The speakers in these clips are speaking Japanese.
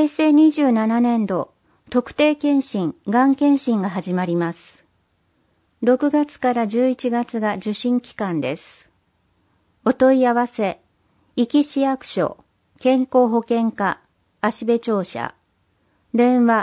成27年度、特定健診、がん検診が始まります。6月から11月が受診期間です。お問い合わせ、壱岐市役所、健康保険課、芦部庁舎、電話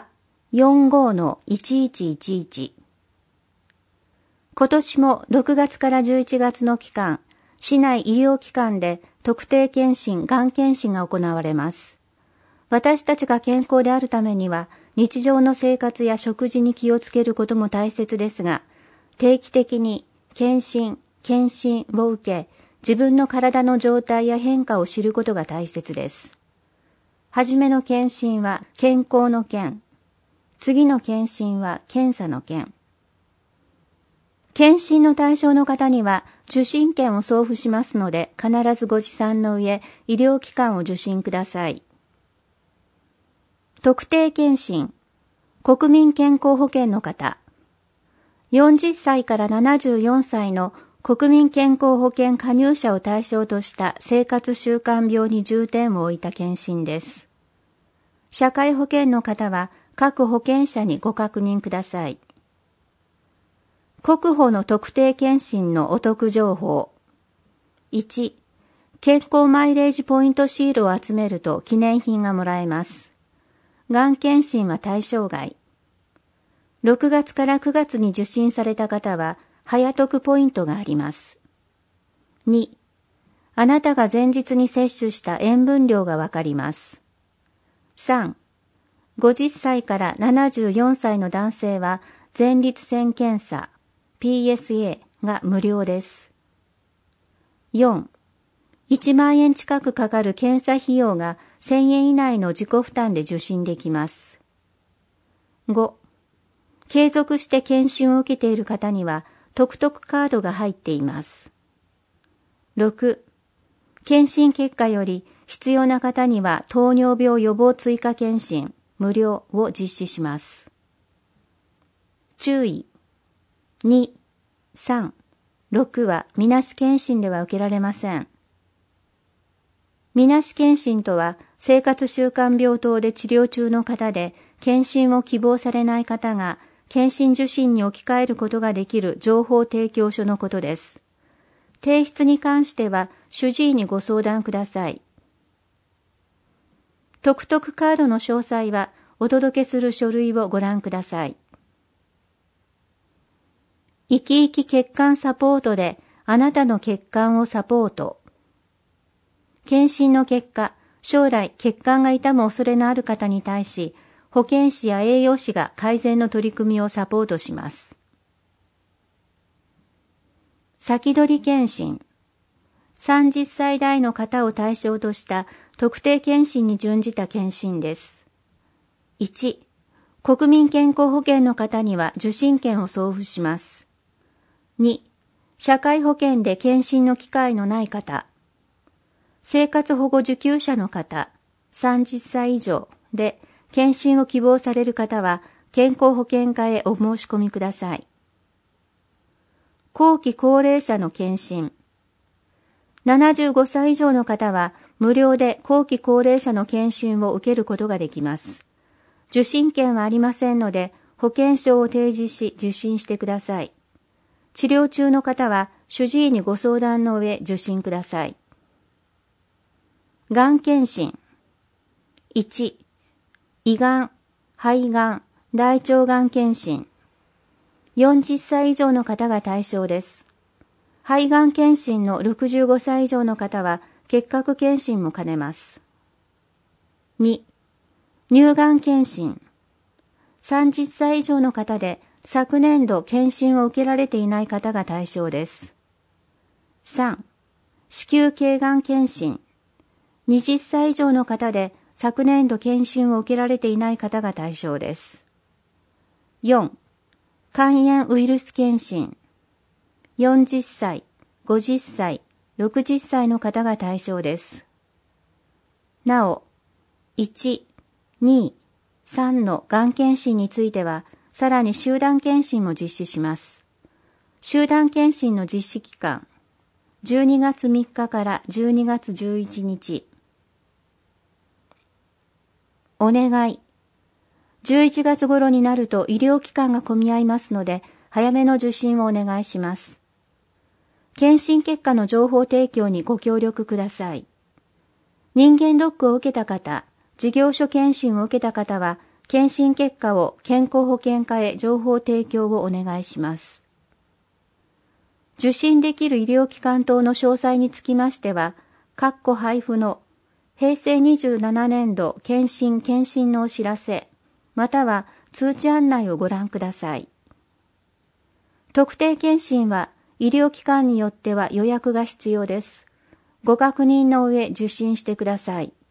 45-1111。今年も6月から11月の期間、市内医療機関で特定健診、がん検診が行われます。私たちが健康であるためには、日常の生活や食事に気をつけることも大切ですが、定期的に検診を受け、自分の体の状態や変化を知ることが大切です。はじめの検診は健康の件、次の検診は検査の件。検診の対象の方には受診券を送付しますので、必ずご持参の上、医療機関を受診ください。特定健診、国民健康保険の方、40歳から74歳の国民健康保険加入者を対象とした生活習慣病に重点を置いた検診です。社会保険の方は各保険者にご確認ください。国保の特定健診のお得情報。1、健康マイレージポイントシールを集めると記念品がもらえます。がん検診は対象外。6月から9月に受診された方は、早得ポイントがあります。2、あなたが前日に摂取した塩分量がわかります。3、50歳から74歳の男性は、前立腺検査、PSA が無料です。4、1万円近くかかる検査費用が1000円以内の自己負担で受診できます。5、継続して検診を受けている方には、トクトクカードが入っています。6、検診結果より必要な方には糖尿病予防追加検診無料を実施します。注意。2、3、6はみなし検診では受けられません。みなし検診とは生活習慣病等で治療中の方で検診を希望されない方が検診受診に置き換えることができる情報提供書のことです。提出に関しては主治医にご相談ください。トクトクカードの詳細はお届けする書類をご覧ください。生き生き血管サポートであなたの血管をサポート。検診の結果、将来血管が痛む恐れのある方に対し、保健師や栄養士が改善の取り組みをサポートします。先取り検診。30歳代の方を対象とした特定検診に準じた検診です。1、国民健康保険の方には受診券を送付します。2、社会保険で検診の機会のない方。生活保護受給者の方、30歳以上で検診を希望される方は健康保険課へお申し込みください。後期高齢者の検診。75歳以上の方は無料で後期高齢者の検診を受けることができます。受診券はありませんので保険証を提示し受診してください。治療中の方は主治医にご相談の上受診ください。がん検診。1、胃がん、肺がん、大腸がん検診。40歳以上の方が対象です。肺がん検診の65歳以上の方は結核検診も兼ねます。2、乳がん検診。30歳以上の方で昨年度検診を受けられていない方が対象です。3、子宮頸がん検診。20歳以上の方で昨年度検診を受けられていない方が対象です。4、肝炎ウイルス検診。40歳、50歳、60歳の方が対象です。なお、1、2、3のがん検診については、さらに集団検診も実施します。集団検診の実施期間、12月3日から12月11日。 お願い。11月頃になると医療機関が混み合いますので、早めの受診をお願いします。検診結果の情報提供にご協力ください。人間ドックを受けた方、事業所検診を受けた方は、検診結果を健康保険課へ情報提供をお願いします。受診できる医療機関等の詳細につきましては、配布の平成27年度検診のお知らせ、または通知案内をご覧ください。特定検診は医療機関によっては予約が必要です。ご確認の上受診してください。